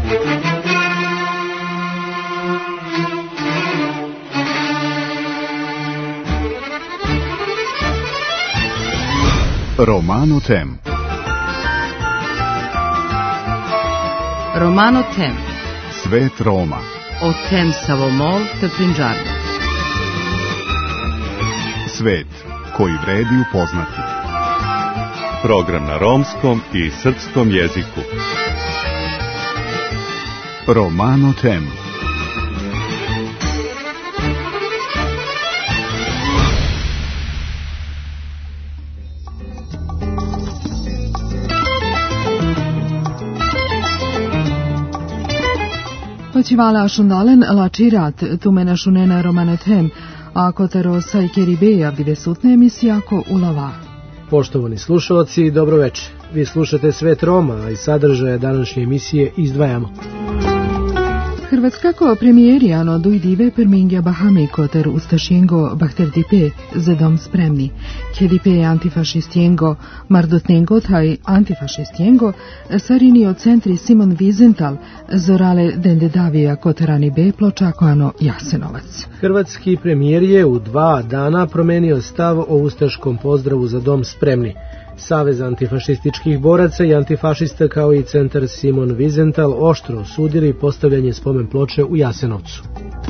Romano Tem. Romano Tem. Svet Roma. O Tem Savomol te Prinđarno. Svet koji vredi upoznati. Program na romskom i srpskom jeziku. Romano Tem. Oćivala šundalen lačirat tumena šunena Romano Tem, a kotaro sa ikeribeja bide sutne emisijako ulava. Poštovani slušalci, dobro večer. Vi slušate Svet Roma, a iz sadržaja današnje emisije izdvajamo. Hrvatskako premijerijano dujdive per mingja Bahami koter ustašjengo Bahterdipe za dom spremni. Kedipe antifašistjengo Mardotnengo taj antifašistjengo sarinio centri Simon Wiesenthal zorale dendedavija koterani be pločakoano Jasenovac. Hrvatski premijer je u 2 dana promenio stav o ustaškom pozdravu za dom spremni. Savez antifašističkih boraca i antifašista kao i centar Simon Wiesenthal oštro osudili postavljanje spomen ploče u Jasenovcu.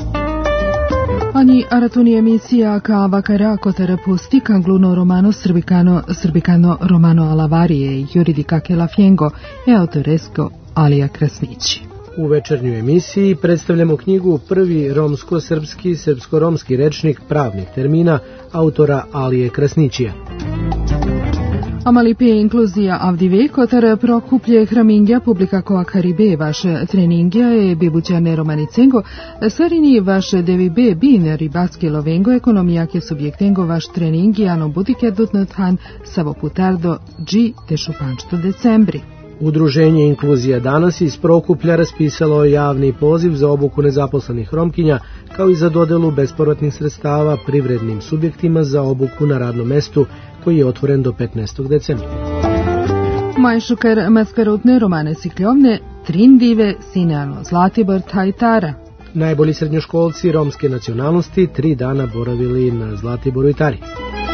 Ani aratuni emisija ka vakara kotara pusti kangluno romano srbikano romano alavarije juridika kelafjengo e autoresko Alija Krasnići. U večernjoj emisiji predstavljamo knjigu Prvi romsko-srpski srpsko-romski rečnik pravnih termina autora Alije Krasnićija. Amalipe inkluzija avdive kotar prokuplje hramingja publika koa karibe vaše treningja e bebućane romanicengo sarini vaše devibe bin ribatske lovengo ekonomijake subjektengo vaš treningijano budike dutnothan savoputardo G te šupančto decembri. Udruženje Inkluzija danas iz Prokuplja raspisalo javni poziv za obuku nezaposlenih Romkinja, kao i za dodelu bespovratnih sredstava privrednim subjektima za obuku na radnom mestu, koji je otvoren do 15. decembra. Majšuker maskarutne romane sikljovne, trindive sineano Zlatibor Tajtara. Najbolji srednjoškolci romske nacionalnosti 3 dana boravili na Zlatiboru i Tari.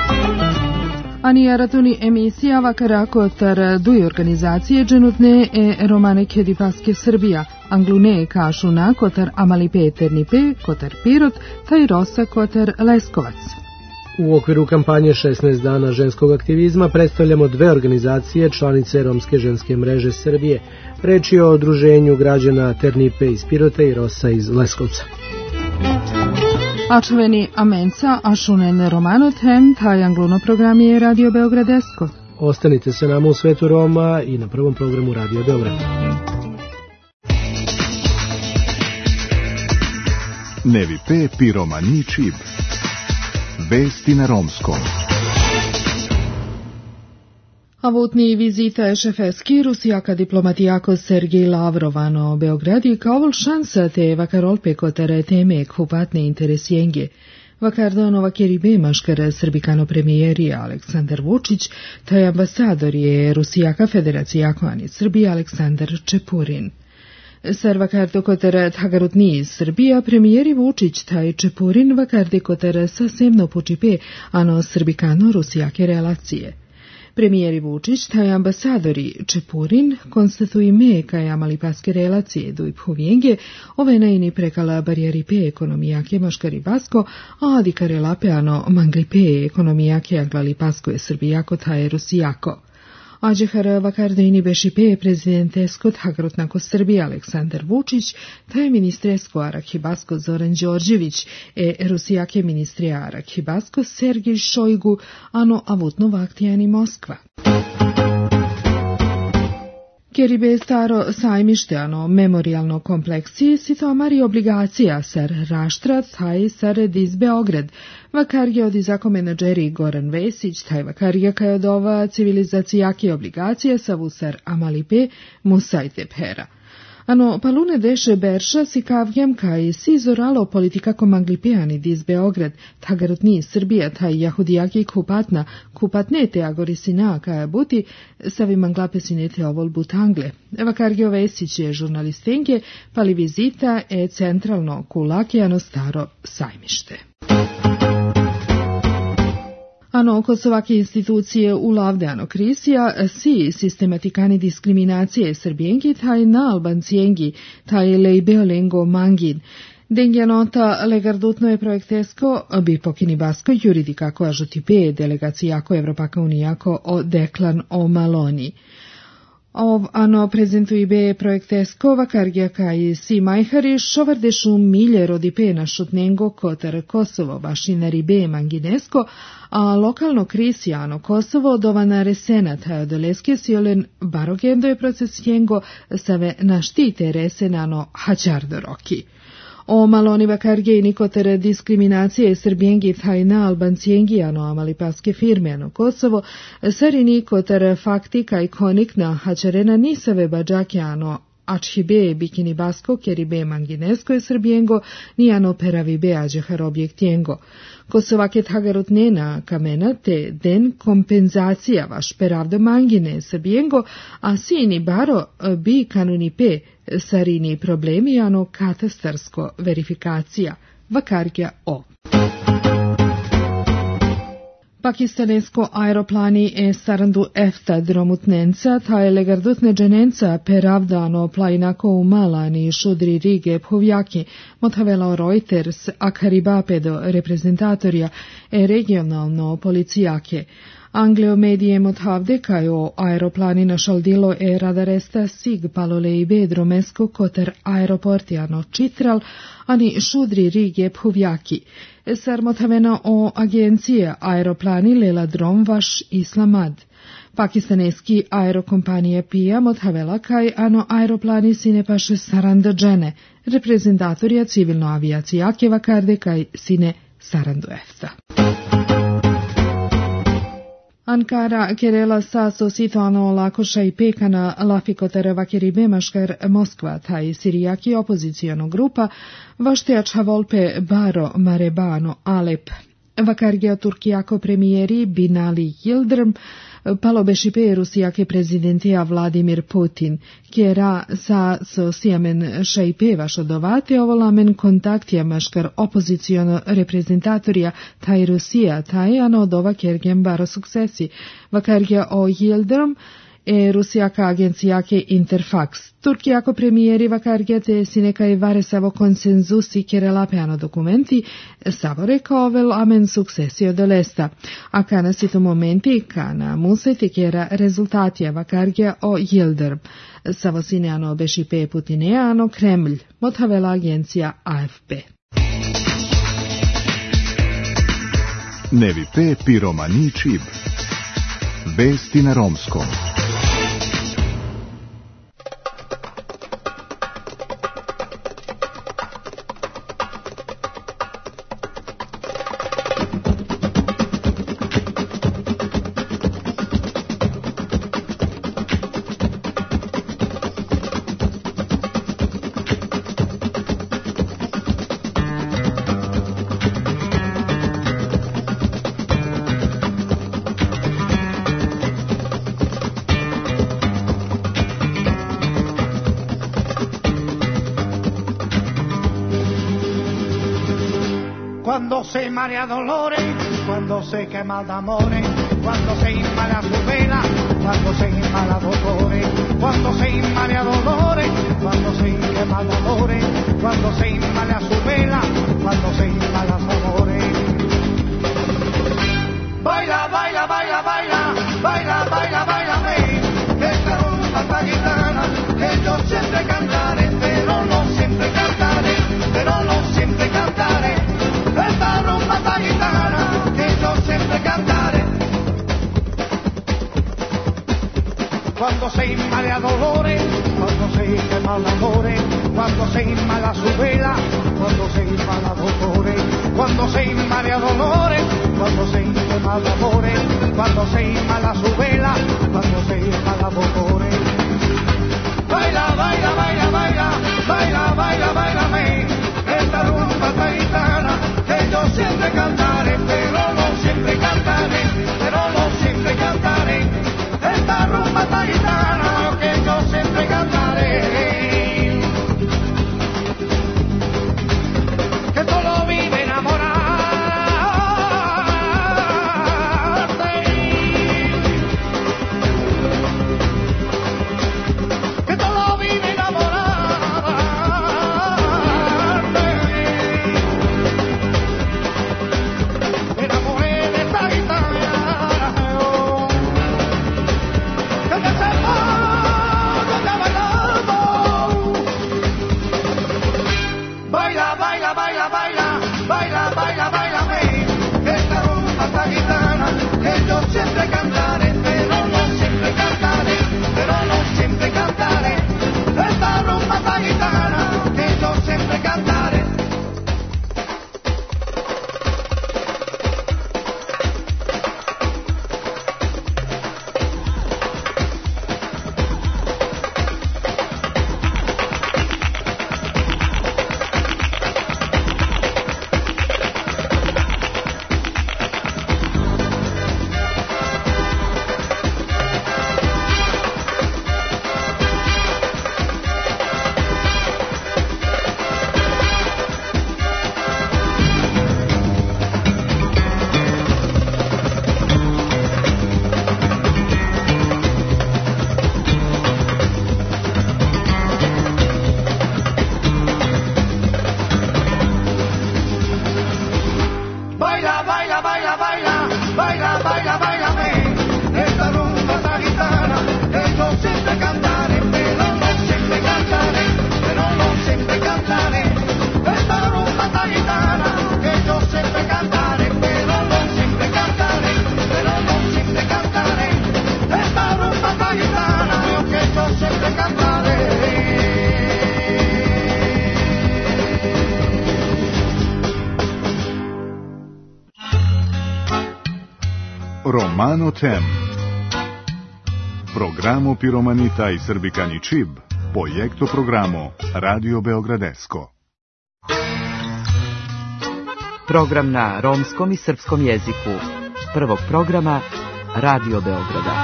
Ani aratuni emisija vakara kotar duj organizacije dženutne e romane Kedipaske Srbija, anglune kašuna kotar Amalipe Ternipe, kotar Pirot, taj Rosa kotar Leskovac. U okviru kampanje 16 dana ženskog aktivizma predstavljamo 2 organizacije članice Romske ženske mreže Srbije. Reč je o udruženju građana Ternipe iz Pirota i Rosa iz Leskovca. Ačveni Amenca, Ašunen Romano Tem, taj angluno program je Radio Beogradesko. Ostanite se nama u Svetu Roma i na prvom programu Radio Beograd. Nevipe piromani čib. Vesti na romskom. Avutni vizita šefeski Rusijaka diplomatijako Sergej Lavrovano Beogradi kao šansa te vakarolpe kotere teme kupatne interesjenge. Vakardonova keribe maškara srbikano premijeri Aleksandar Vučić, taj ambasador je Rusijaka federacijako ani Srbije Aleksandar Čepurin. Sarvakardo kotere tagarutni iz Srbija premijeri Vučić taj Čepurin vakarde kotere sasemno počipe ano srbikano Rusijake relacije. Premijeri Vučić, taj ambasadori Čepurin, konstatuji me kaj amalipaske relacije duj povijenge, ove najini prekala barijeripe ekonomijake maškari basko, a adikare lapeano manglipe ekonomijake aglalipasko je srbijako taj rusijako. Ađehar vakardojni bešipe prezidentesko tagarutnako Srbije Aleksandar Vučić, taj ministresko Arahibasko Zoran Đorđević e rusijake ministre Arahibasko Sergej Šojgu, ano avutno vaktijani Moskva. Keribe staro sajmište, ano memorialno kompleksije, sitomari obligacija sar Raštrat, taj sar iz Beograd. Vakarija od izako menadžeri Goran Vesić, taj vakarija kaj od ova civilizacijake obligacija savu sar Amalipe Musajte Pera. Ano palune deše Berša si kavjem kaj si zoralo politika komanglipeani diz Beograd, tagarutni Srbija taj jahudijaki kupatne te agorisina kaja buti, savi manglapesine te ovol butangle. Vakargio Vesić je žurnalistenke, pali vizita e centralno kulakijano staro sajmište. Ano kosovake institucije ulavdeano krisija si sistematikani diskriminacije srbijengi taj na albancijengi taj lejbeolengo mangin. Dengia nota legardutno je projektesko bi pokini basko juridikako ažotipe delegacijako Evropaka unijako o deklan o Maloni. Ano prezentujbe projektesko vakargija kaj si majhari šovardešu milje rodipe na šutnengo kotar Kosovo vašinari be manginesko, a lokalno krisijano Kosovo dovana resena taj odoleske siolen barogendo je procesjengo save naštite resenano hačardo roki. O Maloni vakarge i nikotere diskriminacije srbijengi taj na albancijengi amalipaske firme ano Kosovo, sari nikotere faktika i konikna hačarena nisave bađake Ačhibe bikini basko keribe manginesko je srbijengo nijano peravibe ađehar objektijengo. Kosovake tagarut nena kamena te den kompenzacija vaš peravda mangine srbijengo, a sini baro bi kanuni pe sarini problemi katastarsko verifikacija vakargja o. Pakistanesko aeroplani e sarandu efta dromutnenca, ta je legardutne dženenca peravdano plainako umalani šudri rige phovjaki, motavela Reuters, a karibapedo reprezentatorja e regionalno policijake. Angleo medije motavde kajo aeroplani našaldilo e radaresta sig paloleibe dromesko koter aeroportijano čitral, ani šudri rige phovjaki. Sar motavena o agencije aeroplani lela drom vaš Islamad. Pakistaneski aerokompanije PIA motavela kaj aeroplani sine paše saranda džene, reprezentatorja civilno avijacijake vakarde kaj sine sarandu efta. Ankara kerela sa sositoano lakoša i pekana lafikotere vakeribe maškar Moskva taj sirijaki opozicijono grupa vaštejača volpe baro marebano Alep. Vakargija Turkijako premijeri Binali Yildirim palobešipe rusijake prezidentija Vladimir Putin, kjera sa sosijamen šajpe vašodovate ovolamen kontaktija maškar opozicijono reprezentatorija taj Rusija taj odova kergem baro suksesi. Vakargija o Yildirim rusijaka agencijake Interfax. Turkijako premijeri vakargija te sinekaj varesavo konsenzusi kerelapeano dokumenti savore kaovel amen suksesio dolesta. A kana situ momenti kana museti kera rezultatija vakargija o Yildirim. Savo sineano bešipe Putineano Kremlj, motavela agencija AFP. Nevite piromani čib. Vesti na romskom. Cuando se marea dolores, cuando se quema de amores, cuando se inmala su vela, cuando se inmala dolores, cuando se inmala dolores, cuando se quema de amores, cuando se inmala su vela, cuando se inmala su amores. Baila, baila, baila, baila, baila, baila, baila, esta rumba esta gitana, que yo siempre cantaré, pero no siempre cantaré, pero no siempre cantaré. Esta rumba esta gitana, que yo siempre cantaré. Cuando se inmala dolores, cuando se quema de amores, cuando se inmala su vela, cuando se inmala dolores, cuando se inmala dolores, cuando se quema de amores, cuando se inmala su vela, cuando se inmala dolores. Baila, baila, baila, baila. rumba gitana que yo siempre cantaré. Romano Tem. Programo Piromanita i Srbikani Čib. Projekto programo Radio Beogradesko. Program na romskom i srpskom jeziku. Prvog programa Radio Beograda.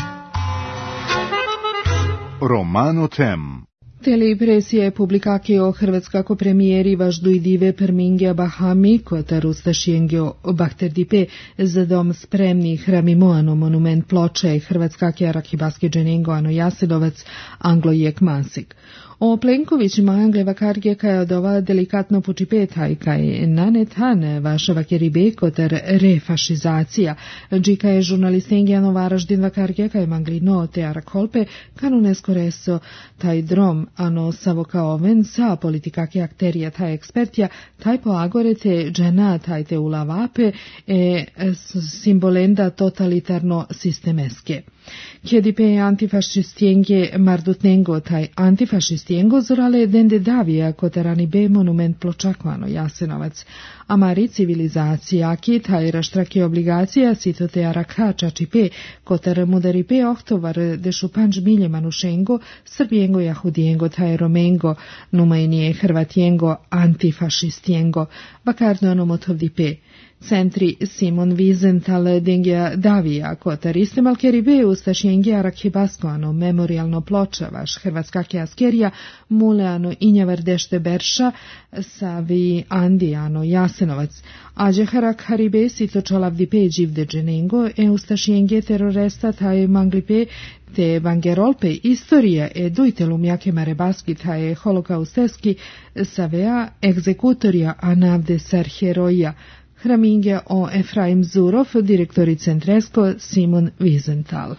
Romano Tem. Telepresije publikakio hrvatskako premijeri važdujdive permingja Bahami, kota rustašijengio Bahterdipe, za dom spremni hramimoano monument ploče i hrvatskakija rakibaske dženengo ano Jasedovac, Anglo jek Masik. O Plenkovićima Angleva karge kaj odova delikatno pučipetaj kaj nanetan vašava keribe kotar refašizacija, džika je žurnalistengijano Varaždinva karge kaj manglino te arakolpe kanunesko reso taj drom ano savo kao oven sa politikake akterija taj ekspertija taj po agorete džena taj te ulavape simbolenda totalitarno sistemeske. Kjedipe antifašistienge mardutnengo taj antifašistiengo zorale dende davija kotarani be monument pločakvano Jasenovac. Amari civilizacija ki taj raštraki obligacija sitote arakača čipe kotar mudaripe ohtovar dešu panč milje manušengo srbijengo jahudijengo taj romengo numajnije hrvatijengo antifašistijengo bakardo anomotovdipe. Centri Simon Wiesenthal dengja davija kotar istemal keribe ustašjenja rakhibaskoano memorialno ploča vaš hrvatskake askerija muleano injavar dešte berša savi andijano Jasenovac. Ađe harak haribe sito čolavdipe dživde dženengo ustašjenje teroresta taj manglipe te bangerolpe istorija dujtelum jake marebaski taj holokausteski savea egzekutorija anavde sar heroja hraminge o Efraim Zurov, direktori Centresko Simon Wiesenthal.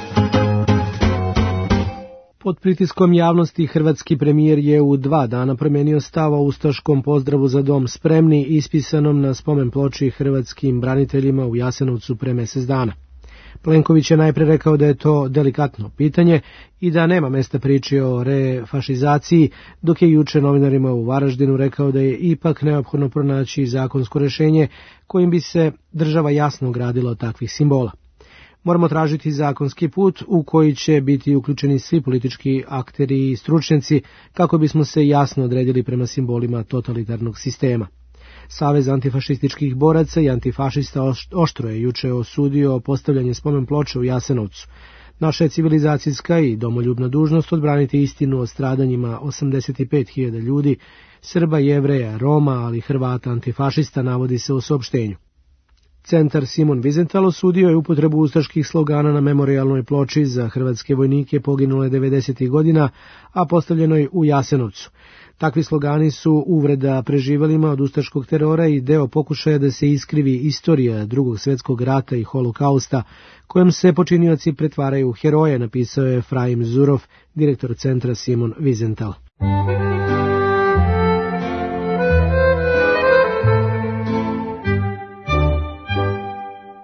Pod pritiskom javnosti hrvatski premijer je u 2 dana promijenio stav o ustaškom pozdravu za dom spremni ispisanom na spomen ploči hrvatskim braniteljima u Jasenovcu pre mjesec dana. Plenković je najprije rekao da je to delikatno pitanje i da nema mjesta priči o refašizaciji, dok je juče novinarima u Varaždinu rekao da je ipak neophodno pronaći zakonsko rješenje kojim bi se država jasno ogradila od takvih simbola. Moramo tražiti zakonski put u koji će biti uključeni svi politički akteri i stručnjaci kako bismo se jasno odredili prema simbolima totalitarnog sistema. Savez antifašističkih boraca i antifašista oštro je juče osudio postavljanje spomen ploče u Jasenovcu. Naša je civilizacijska i domoljubna dužnost odbraniti istinu o stradanjima 85.000 ljudi, Srba, Jevreja, Roma, ali Hrvata antifašista, navodi se u saopštenju. Centar Simon Wiesenthal osudio je upotrebu ustaških slogana na memorialnoj ploči za hrvatske vojnike poginule 90. godina, a postavljenoj u Jasenovcu. Takvi slogani su uvreda preživelima od ustaškog terora i deo pokušaja da se iskrivi istorija Drugog svjetskog rata i holokausta, kojem se počinioci pretvaraju u heroje, napisao je Efraim Zurov, direktor centra Simon Wiesenthal.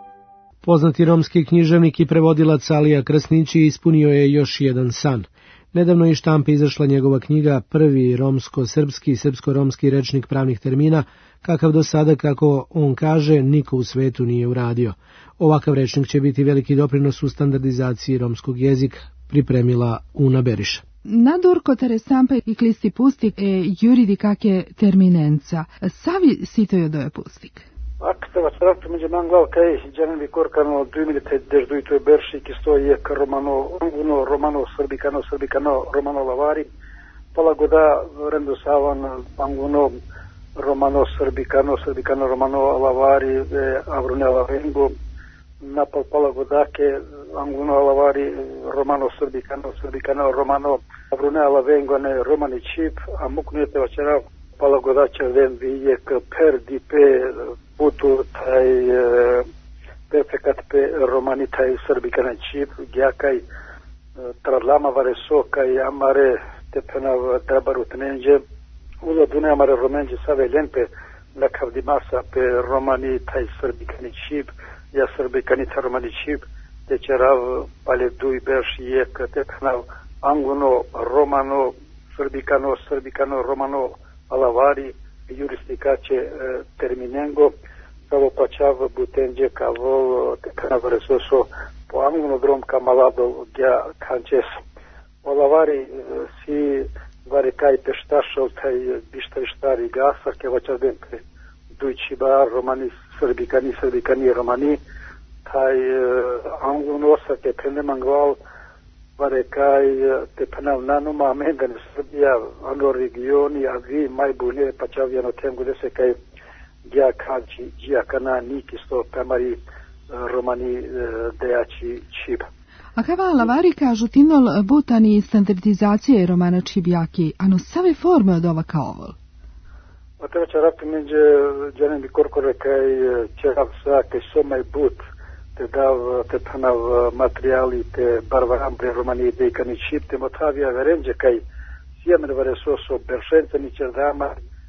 Poznati romski književnik i prevodilac Alija Krasnići ispunio je još jedan san. Nedavno iz štampe izašla njegova knjiga Prvi romsko-srpski i srpsko-romski rečnik pravnih termina, kakav do sada, kako on kaže, niko u svetu nije uradio. Ovakav rečnik će biti veliki doprinos u standardizaciji romskog jezika, pripremila Una Beriša. Nadurko terestampa i klisti pustik juridicake terminenza. Savi sitojo doje pustik. Aktava saraptu među manglav kaj džanevi korkano 2012 berši kisto je romano srbikano romano lavari palagoda rendosavan panguno romano srbikano romano lavari avrune lavengo napal palagodake anguno lavari romano srbikano romano avrune lavengo ne romani čip a muknete vačera palagodača ven vijek per dipe putu taj perfekat pe romani taj srbikana čip gjakaj tradlama vareso kaj amare tepenav trabaru tenenje ulo dune amare romenje save lenpe lakav dimasa pe romani taj srbikani čip ja srbikani taj romani čip te čerav pale duj berš jek tepenav anguno romano srbikano romano alavari juristicace terminengo cavo pachav butenje cavo tepenav resoso po anguno drom camalado gja cances alavari si vari kaj peštašal taj bištari gasa ke vačadem pe dujčiba romani srbikani romani taj anguno sa tepene mangval vari kaj tepenav nanuma amendane Srbija ano regioni a vi majbune pačavjano tengu dese kaj gja kanči gja kana nikisto pemari romani dejači čiba. A kava lavari kažu tinol butani standardizacije romana čibjaki, ano save forme od ova kaovol? A treba će rapti međe džanem bi korkore kaj čerav sa kaj somaj but te dav te panav materijali te barvarambre romani dejkani čip te motavija verenđe kaj sijamen varesoso beršence ni čerdama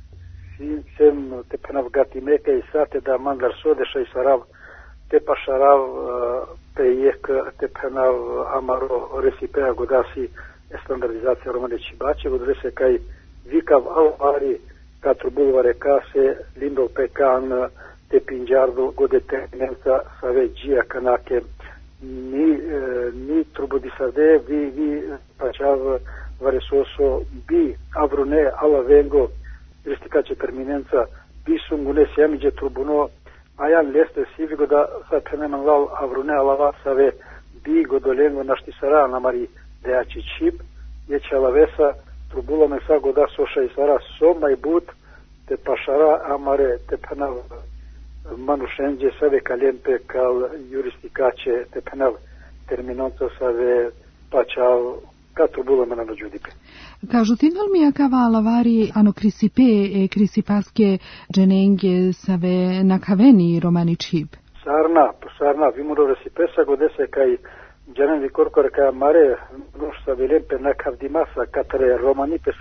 sem te panav gati meka i sate da mandar sodeša i sarav te pašarav te jek te penav amaro resipea godasi standardizacija romane čibače godrese kaj vikav alvari katru bulvare kase lindo pekan te pinđardo gode tenenca save džija kanake ni trubodisade vi pačav varesoso bi avrune ala vengo ristikače terminenca bi sungune sjamiđe trubuno ajan leste sivigo da sa peneman lal avrune alava save bi godolengo naštisara namari dejači čip je čalavesa trubula me sa goda soša i sara soma i but te pašara amare te penav manušenđe save kalempe kal juristicace te penav terminonco save pačav ka trubula me na nođudipe. Kažu tinol mi akava lavari ano krisipe e krisipaske dženenge save nakaveni romani čip. Sarna vimuro resipesa godese kaj dženevi korkore kaj mare noš save lempe nakav dimasa katare romani pe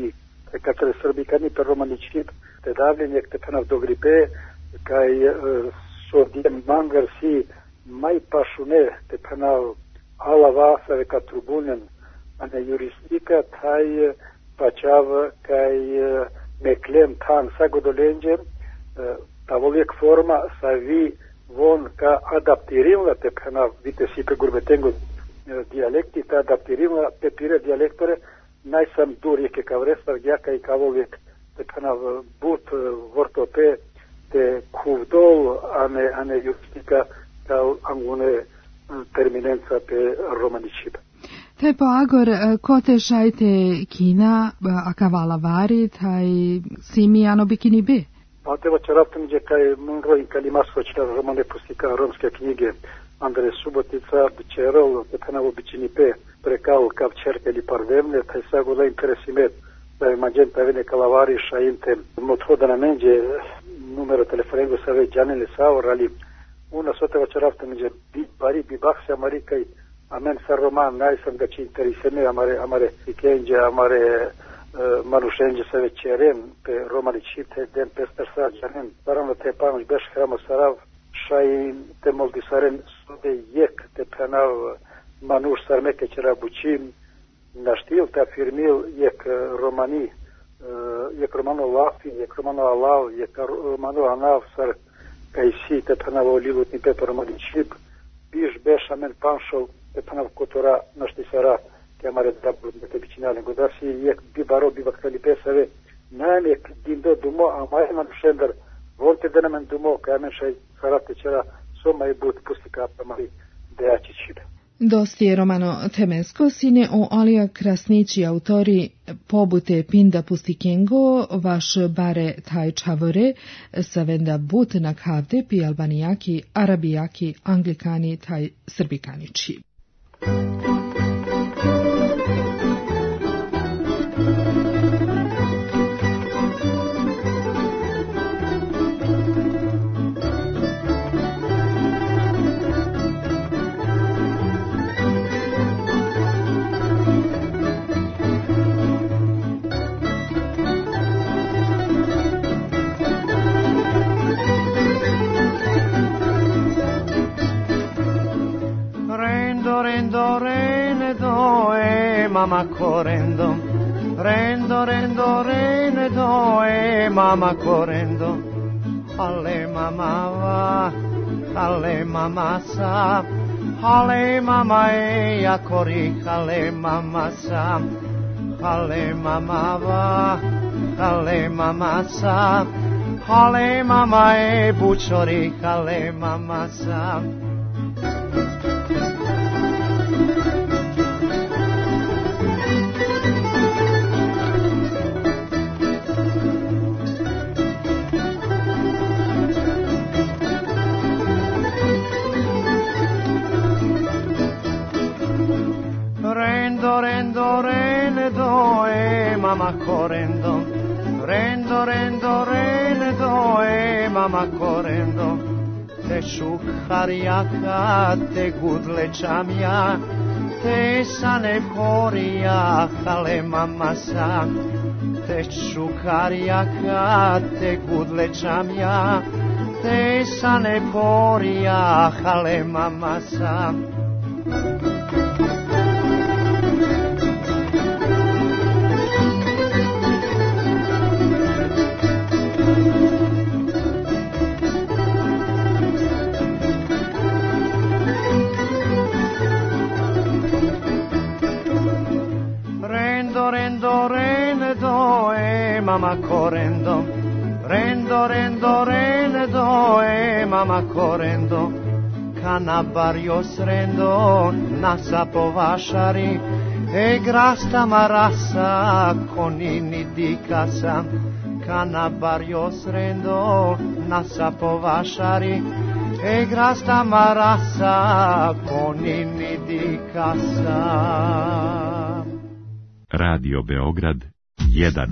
srbikani pe romani čip te davljenjek te penav dogripe kaj sodjem mangar si maj pašune te penav alava save ka trubunen ane juristika taj pačav kaj meklem tan sa godolenđe ta voljek forma sa vi von ka adaptirimla te penav vite si pe gurbetengo dijalekti ta adaptirimla pe pire dialektore najsam durjeke ka vrestar gjaka i ka voljek te penav but vorto pe te kuvdol ane juristika kao angune terminenca pe romaničiba. Te po agor kote šajte kina akavala vari taj simi ano bikini be? Pa teba će raptam gdje kaj mroj kalimasko će romane pustika romske knjige Andres Subotica čerol te penavo bikini be prekal kav čerke li pardemne taj sago da interesimet da je magenta vene kalavari šajinte mothoda na menđe numero telefonengo sa već džanele saor ali una soteva će raptam gdje bari bi bakse amarikaj amen sa roman najsam da će intereseme amare ikenđe amare manušenđe sa večeren pe romani čite den pester sa džanen naravno te panoć beš hramo sarav šajin te moldisaren sode jek te penav manuš sarmeke čera bučim naštil ta firmil jek romani, jek romano lafi, jek romano alav, jek romano anav sar kajsi te panavo lilutni peto romani čip, biš bešamen panšov te panav kotora našti sara te amare dabur te bičinale godasi jek bibaro bibaktali pesave namek dindo dumo amajan šender volte denamen dumo kamen šaj sarate čera soma i but pustika pamali dejači čibe. Dosti je romano Temensko sine o Alija Krasnići autori pobute Pinda Pustikengo, vaš bare taj čavore, savenda but na kavde pi albanijaki, arabijaki, anglikani taj srbikanići. Mama correndo, rendo, rene do e mama correndo, alle mama va, alle mama sa, alle mama e a cori, alle mama sa, alle mama va, alle mama sa, alle mama e bučori, alle mama sa. Mama correndo, rendo, rene do e mama correndo, te šuharjaka, te gudle čamja, te sane korija, hale mama sa, te šuharjaka, te gudle čamja, te sane korija, hale mama sa. Mama correndo, rendo, rene do e mama correndo, canabarios rendo, nasa povašari, e grasta marasa, konini di casa, canabarios rendo, nasa povašari, e grasta marasa, konini di casa. Radio Beograd 1.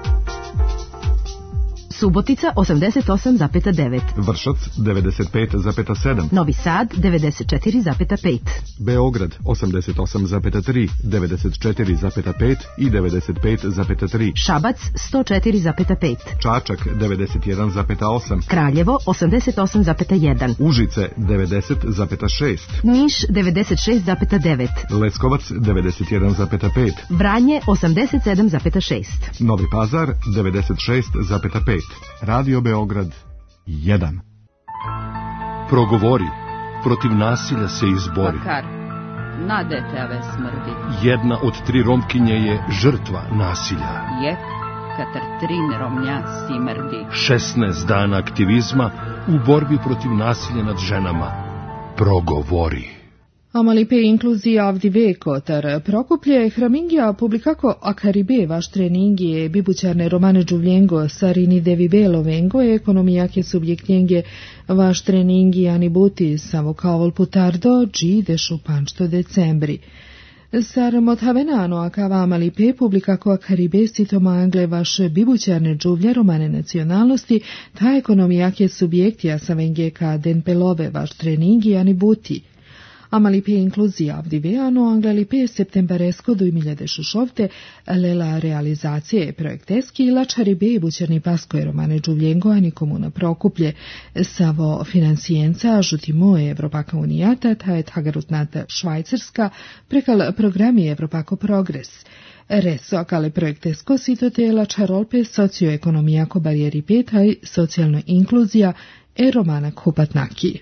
Subotica 88,9. Vršac 95,7. Novi Sad 94,5. Beograd 88,3, 94,5 i 95,3. Šabac 104,5. Čačak 91,8. Kraljevo 88,1. Užice 90,6. Niš 96,9. Leskovac 91,5. Vranje 87,6. Novi Pazar 96,5. Radio Beograd 1. Progovori, protiv nasilja se izbori. Vakar, na deteve smrdi. Jedna od 3 Romkinje je žrtva nasilja. Jek, katar 3 Romnja si mrdi. 16 dana aktivizma u borbi protiv nasilja nad ženama. Progovori. Amalipe inkluzija avdive kotar Prokuplje Hramingija publikako akaribe vaš treningije bibućarne romane džuvljengo sarini devibelo vengo ekonomijake subjektjenge vaš treningi anibuti samo kavol putardo dži šupančto decembri. Sar mothavenano akava amalipe publikako akaribe sitoma angle vaš bibućarne džuvlje romane nacionalnosti ta ekonomijake subjektija sa venge ka denpelove vaš treningi anibuti. Amalipe inkluzija avdiveano anglalipe septemberesko 2016 lela realizacije projekteski lačaribe bućerni pasko romane Giuvlengo ani komuna Prokuplje savo financijenca žutimo Evropaka unijata tajet hagarutnata Švajcarska prekal programi Evropako progres. Reso kale projektesko sitote lačarolpe socioekonomijako barijeri petaj socijalno inkluzija romana Kupatnaki.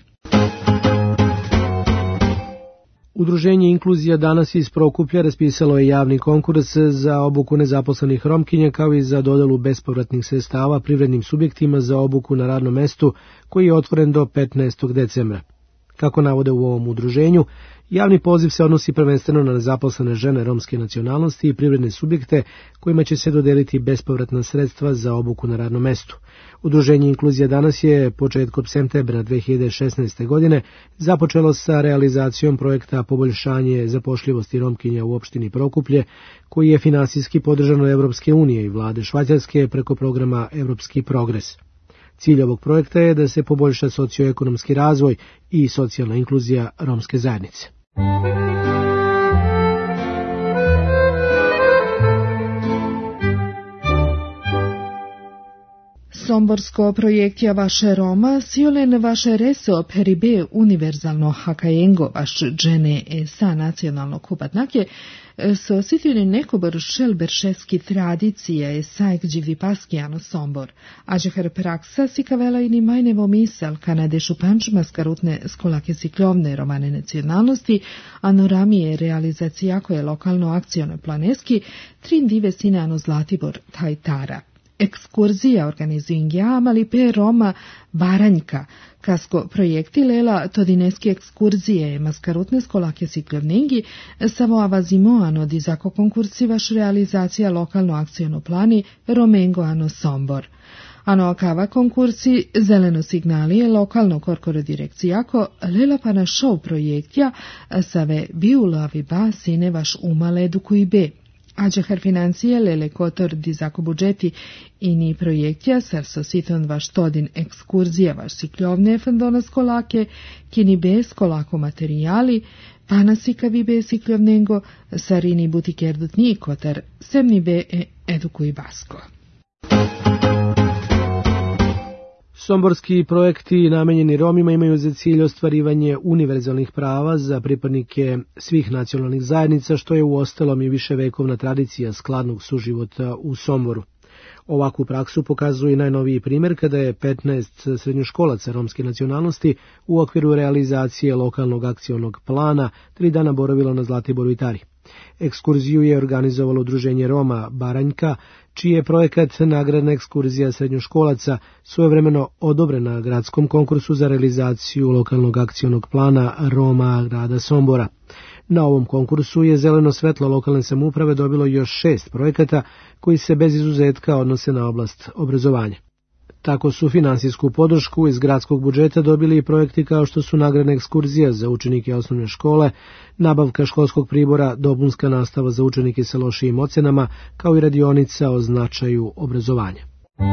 Udruženje Inkluzija danas iz Prokuplja raspisalo je javni konkurs za obuku nezaposlenih Romkinja kao i za dodelu bespovratnih sredstava privrednim subjektima za obuku na radnom mestu koji je otvoren do 15. decembra. Kako navode u ovom udruženju, javni poziv se odnosi prvenstveno na nezaposlene žene romske nacionalnosti i privredne subjekte kojima će se dodeliti bespovratna sredstva za obuku na radnom mestu. Udruženje Inkluzija danas je početkom septembra 2016. godine započelo sa realizacijom projekta poboljšanje zapošljivosti Romkinja u opštini Prokuplje, koji je finansijski podržan od Evropske unije i vlade Švajcarske preko programa Evropski progres. Cilj ovog projekta je da se poboljša socioekonomski razvoj i socijalna inkluzija romske zajednice. Somborsko projektja vaše Roma siolen vaše reso peribe univerzalno hakajengo vaš džene sa nacionalno kupatnake so sitjene nekobor šelberševski tradicije sajk dživdipaskijano Sombor, a džehar praksa si kavela i ni majnevo misal kanadešu pančma skarutne skolake siklovne romane nacionalnosti, a noramije realizacija koje lokalno akcijone planeski trin dive sinano Zlatibor tajtara. Ekskurzija organizingja Amalipe Roma Baranjka, kasko projekti lela todineski ekskurzije maskarutne skolake siklovningi, savo avazimoano dizako konkursi vaš realizacija lokalno akcijno plani Romengo ano Sombor. Ano akava konkursi zeleno signalije lokalno korkoro direkcijako lela pa na show projektja save biulavi ba sine vaš umale edukuj be. A džehar financije lele kotor dizako budžeti i ni projektja sar so siton vaš todin ekskurzija vaš sikljovne fandona skolake, kini be skolako materijali, panasika vi be sikljovnengo, sarini butikerdut ni kotar, semni be edukuj basko. Somborski projekti namenjeni Romima imaju za cilj ostvarivanje univerzalnih prava za pripadnike svih nacionalnih zajednica, što je uostalom i viševekovna tradicija skladnog suživota u Somboru. Ovakvu praksu pokazuje najnoviji primjer kada je 15 srednjoškolaca romske nacionalnosti u okviru realizacije lokalnog akcionog plana 3 dana boravilo na Zlatiboru i Tari. Ekskurziju je organizovalo udruženje Roma Baranjka, čiji je projekat nagradna ekskurzija srednjoškolaca svojevremeno odobren na gradskom konkursu za realizaciju lokalnog akcionog plana Roma grada Sombora. Na ovom konkursu je zeleno svetlo lokalne samouprave dobilo još 6 projekata koji se bez izuzetka odnose na oblast obrazovanja. Tako su finansijsku podršku iz gradskog budžeta dobili i projekti kao što su nagradna ekskurzija za učenike osnovne škole, nabavka školskog pribora, dopunska nastava za učenike sa lošijim ocenama, kao i radionica o značaju obrazovanja.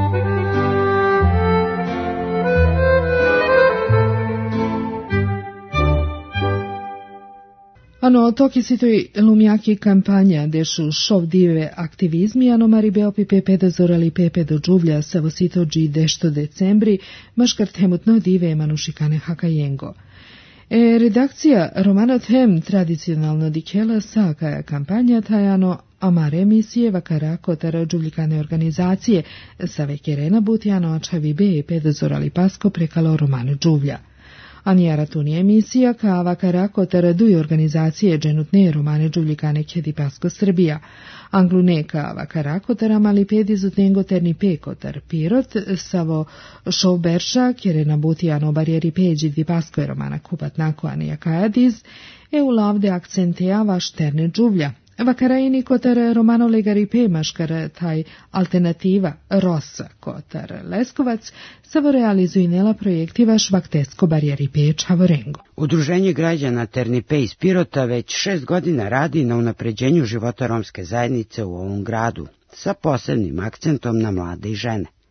Ano, toki si toj lumjaki kampanja dešu šov dive aktivizmi, ano maribeo pi pepe da zorali pepe do džuvlja savo sito dži dešto decembri, maškart hemutno dive manušikane hakajengo. Redakcija romana tem tradicionalno dikela sa kaja kampanja tajano amare emisije vakara kotara džuvljikane organizacije sa vekerena butijano očavi be pepe zorali pasko prekalo romanu džuvlja. Anijara tuni emisija ka vakara kotara duj organizacije dženutne romane džuvljikane kedi pasko Srbija. Anglune ka vakara kotara malipedi zutengo terni pekotar pirot savo šov berša kjere nabutijano barijeri peđi di pasko romana kupatnako anija kajadiz u lavde akcentea vaš terne džuvlja. Vakarajini kotar romano legari pemaškar taj alternativa Rosa kotar Leskovac savo realizujnela projektiva švaktesko barijeri peč Havorengo. Udruženje građana Ternipe iz Pirota već 6 godina radi na unapređenju života romske zajednice u ovom gradu, sa posebnim akcentom na mlade i žene.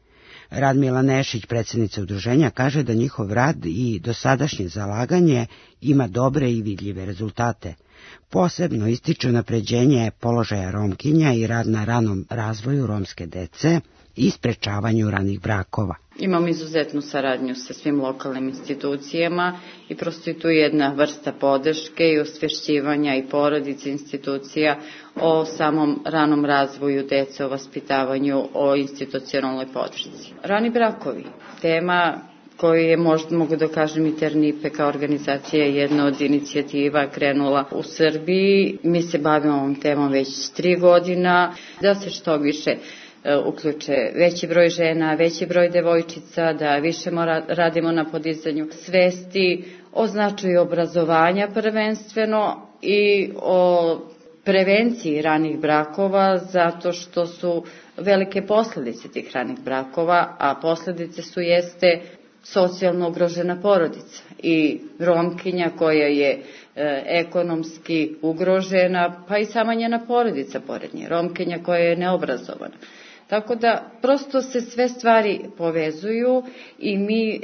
Radmila Nešić, predsjednica udruženja, kaže da njihov rad i dosadašnje zalaganje ima dobre i vidljive rezultate. Posebno ističe unapređenje položaja Romkinja i rad na ranom razvoju romske dece i sprečavanju ranih brakova. Imamo izuzetnu saradnju sa svim lokalnim institucijama i prosto je tu jedna vrsta podrške i osvešćivanja i porodice institucija o samom ranom razvoju dece, o vaspitavanju, o institucionalnoj podršci. Rani brakovi, tema koju je, možda mogu da kažem, i Ternipe kao organizacija jedna od inicijativa krenula u Srbiji. Mi se bavimo ovom temom već 3 godina, da se što više uključe veći broj žena, veći broj devojčica, da više radimo na podizanju svesti o značaju obrazovanja prvenstveno i o prevenciji ranih brakova, zato što su velike posledice tih ranih brakova, a posledice jeste socijalno ugrožena porodica i Romkinja koja je ekonomski ugrožena, pa i sama njena porodica pored nje, Romkinja koja je neobrazovana. Tako da prosto se sve stvari povezuju i mi,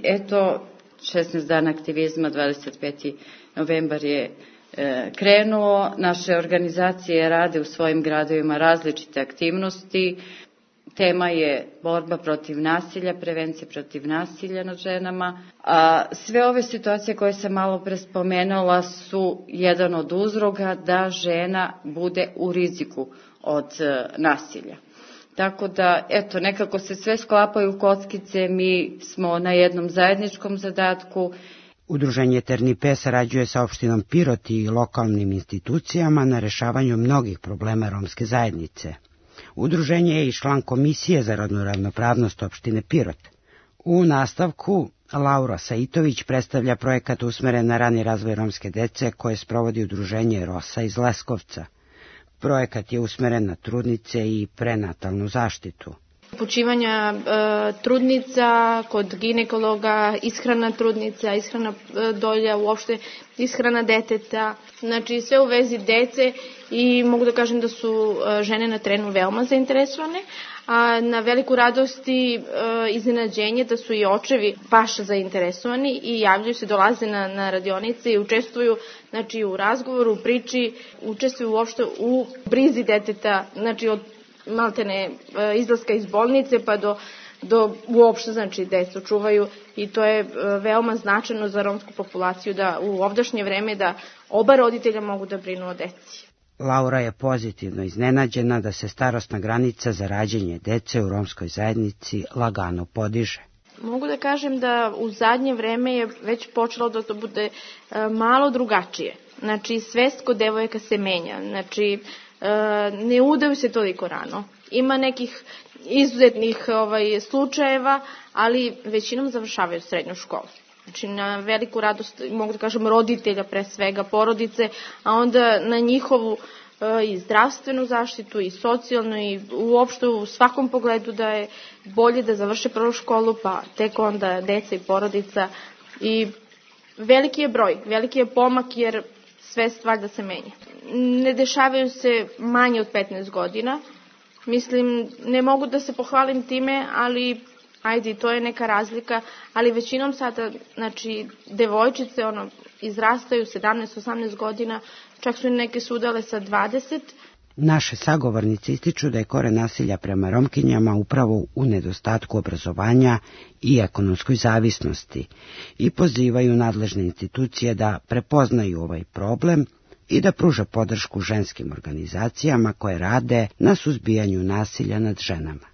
16 dana aktivizma, 25. novembar je krenuo, naše organizacije rade u svojim gradovima različite aktivnosti. Tema je borba protiv nasilja, prevencija protiv nasilja nad ženama. A sve ove situacije koje sam malo pre spomenula su jedan od uzroka da žena bude u riziku od nasilja. Tako da, nekako se sve sklapaju u kockice, mi smo na jednom zajedničkom zadatku. Udruženje Ternipe sarađuje sa opštinom Pirot i lokalnim institucijama na rešavanju mnogih problema romske zajednice. Udruženje je i član Komisije za rodnu ravnopravnost opštine Pirot. U nastavku Laura Saitović predstavlja projekat usmeren na rani razvoj romske dece koje sprovodi udruženje ROSA iz Leskovca. Projekat je usmeren na trudnice i prenatalnu zaštitu. Upućivanja trudnica kod ginekologa, ishrana trudnica, ishrana dolja, uopšte ishrana deteta, znači sve u vezi dece i mogu da kažem da su žene na terenu veoma zainteresovane, a na veliku radost i iznenađenje da su i očevi baš zainteresovani i javljaju se, dolaze na radionice i učestvuju u razgovoru, u priči, učestvuju uopšte u brizi deteta, znači od maltene izlaska iz bolnice pa do uopšte, decu čuvaju i to je veoma značajno za romsku populaciju da u ovdašnje vreme da oba roditelja mogu da brinu o deci. Laura je pozitivno iznenađena da se starosna granica za rađanje dece u romskoj zajednici lagano podiže. Mogu da kažem da u zadnje vreme je već počelo da to bude malo drugačije. Znači, svest kod devojaka se menja. Znači, ne udaju se toliko rano. Ima nekih izuzetnih slučajeva, ali većinom završavaju srednju školu. Znači, na veliku radost, mogu da kažem, roditelja, pre svega porodice, a onda na njihovu i zdravstvenu zaštitu, i socijalnu, i uopšte u svakom pogledu da je bolje da završe prvu školu, pa tek onda deca i porodica. I veliki je broj, veliki je pomak, jer sve stvar da se menja. Ne dešavaju se manje od 15 godina. Mislim, ne mogu da se pohvalim time, ali ajde, to je neka razlika, ali većinom sada, znači, devojčice, izrastaju 17-18 godina, čak su neke sudale sa 20. Naše sagovornice ističu da je koren nasilja prema Romkinjama upravo u nedostatku obrazovanja i ekonomskoj zavisnosti i pozivaju nadležne institucije da prepoznaju ovaj problem i da pruže podršku ženskim organizacijama koje rade na suzbijanju nasilja nad ženama.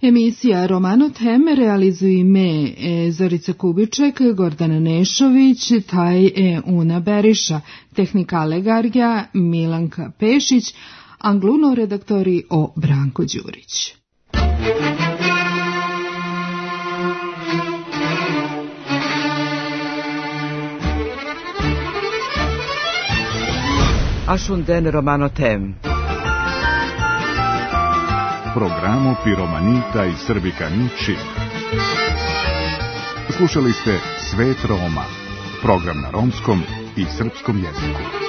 Emisija Romano Teme realizuje me Zorica Kubiček, Gordana Nešović, taj Una Beriša, tehnika Legarja, Milanka Pešić, Angluno redaktori o Branko Đurić. Ashunden Romano Tem. Programo Piromanita i Srbikani Čip. Slušali ste Svet Roma, program na romskom i srpskom jeziku.